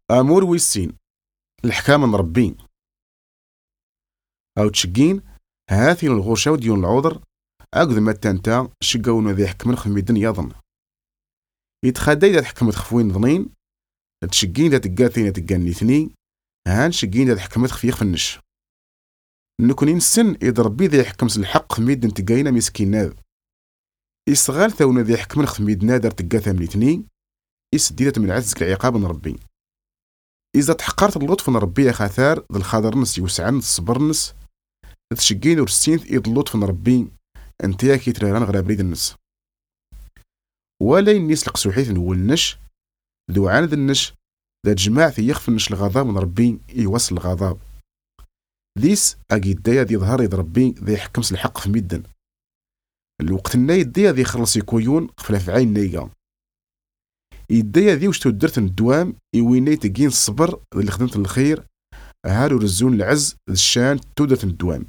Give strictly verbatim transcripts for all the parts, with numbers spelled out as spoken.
امور ويسين الحكام من ربي او تشكين هاثي الغرشة وديون العذر اقد ما تانتا شقاون ذي حكمن خميدن يظن يتخدى إذا تحكمت خفوين ظنين تشكين إذا تقاثين إذا تقاني ثني هان شقين إذا حكمت خفيخ فنش نكونين السن إذا ربي ذي يحكمس الحق خميدن تقاينا مسكين ناذ يصغال ثونا ذي حكمن خميد نادر تقاثا من ثني يسديدة من عزك العقاب من ربي إذا تحقرت اللطف من ربي يا خاثار ذا الخضرنس يوسعن الصبرنس تشقين ورسين إذ اللطف من ربي انت يا كي تريران غير بريد النس ولا الناس لقسوحيث نول النش ذو عاند النش ذا جماع في يخفى النش الغضب من ربي يوصل الغضب ذيس أكيد دايا ذي ظهر يد ربي ذي يحكمس الحق في ميدن الوقت الناي دايا ذي خلص يكويون قفل في عين نايقا يدايا ذي وش تودرت الدوام يويني تقين الصبر اللي خدمت الخير هارو رزون العز الشان تودرت الدوام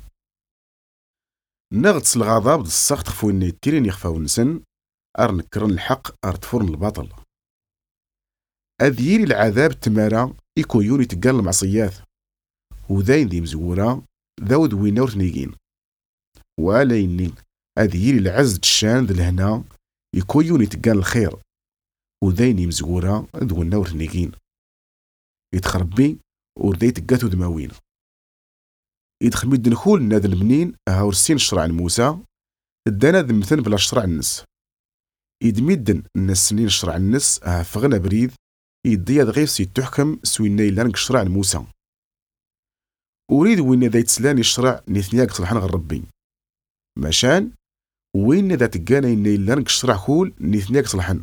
نغتس الغضب السخط خفويني تيرين يخفاو نسن أر نكرن الحق أر تفرن الباطل أذيري العذاب التمارا يكويون يتقال المعصيات وذاين ذي مزورا ذاود وينور تنيقين ولا يني أذيري العز الشان ذي الهنا يكويون يتقال الخير وذاين مزورا ذو النور تنيقين يتخربي وردي تقاتو دماوين يدخل ميد نخول ناد المنين هاور السين شرع موسى الدانا ذمثن بلا شرع النس يدميدن الناس سنين شرع النس ها فغنا بريد يدي غيفس يتحكم سوينا يلان شرع موسى أريد وين ذا يتسلان يشرع نثنياك صلحان غير ربي ماشان وين ذا تقانا يلان شرع خول نثنياك صلحان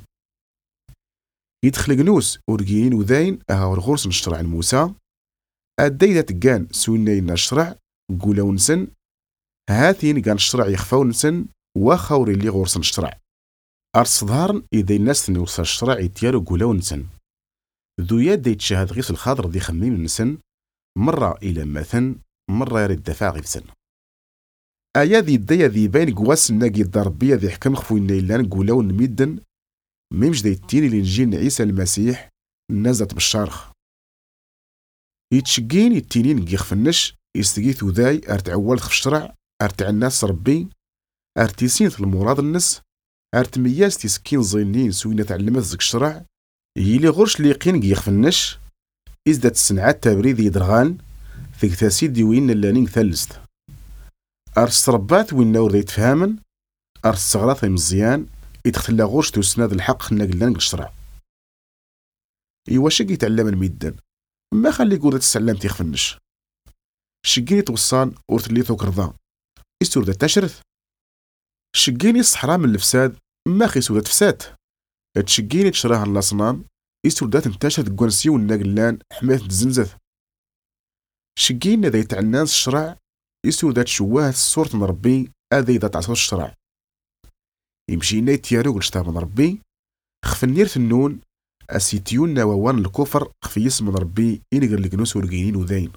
يدخل جنوس ورقين وذاين هاور غرس نشرع موسى أدي ذا تقان سوينا يلان شرع قولا ونسن هاثين كان الشرع يخفاو نسن وخوري اللي غرس نشرع أرس ظهرن إذا الناس نوصل الشرع يتيارو قولا ونسن ذو يد يتشاهد غيس الخضر ذي خمين نسن مرة إلى مثن مرة يريد دفاع غيسن آيا ذي الدايا ذي باين قواس الناقي الضربية ذي حكم خفوين نيلان قولا ونميدن ميمش ذي التيني لنجين عيسى المسيح نزت بالشارخ يتشقين يتينين نقيخ فنش يستقيثو ذاي أرتعوال خف الشرع أرتع الناس ربي أرتيسين المراد النس أرتمياس تسكين زينين سوينة تعلمات زك الشرع يلي غرش ليقين قيخ فنش إزدت السنعات تابريد يدرغان ذيك تاسيد ديوين اللانين ثلست أرس ربات وين نور ذي تفهامن أرس صغراث مزيان يدخل غرش توسناد الحق خنا قلان الشرع إيوا شق يتعلم الميدان ما خلي يقول تسعلم تيخ فنش شقيني توصان ورتلي ثوك رضا يستور ذا تشرث شقيني الصحراء من الفساد ما خي سودة فساد تشقيني تشراها اللاصنام يستور ذا تنتشر ذكوانسي والناقلان حماية تزنزث شقيني ذا يتعناس الشرع يستور ذا تشواه الصورة من ربي هذا إذا تعصر الشرع يمشينا يتيارو قلشتاب من ربي خفنير في النون أسيتيون نواوان الكفر خفي اسم من ربي إنقر لقنوس ورقينين وذين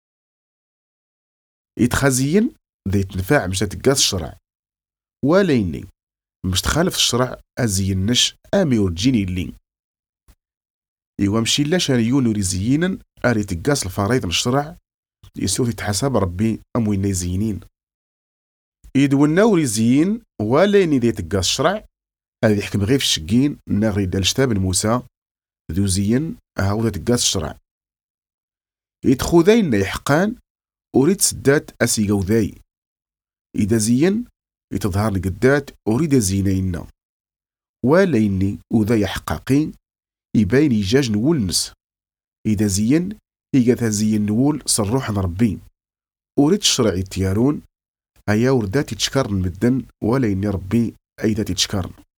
يتخازيين ذا يتنفاع مش تقاس الشرع ولا يني مش تخالف الشرع أزينش آمي ورجيني اللين إيوا مشي لا شانيون وريزيين آري تقاس الفريض الشرع يسوث يتحسب ربي أم وين يزينين يدونا وريزيين ولا يني ذي تقاس الشرع هذا يحكم غير في الشقين ناغري دال شتاب موسى ذو زين هاو ذا تقاس الشرع يتخوذين يحقان أريد سدات أسيقو ذاي إذا زين يتظهر لقدات أريد زينينا ولا يني وذا يحقاقين يبين يجاج نول نس إذا زين يقاث زين نول صروح ربي أريد الشرع يتيارون أيا وردات يتشكرن مدن ولا يني ربي أيضا يتشكرن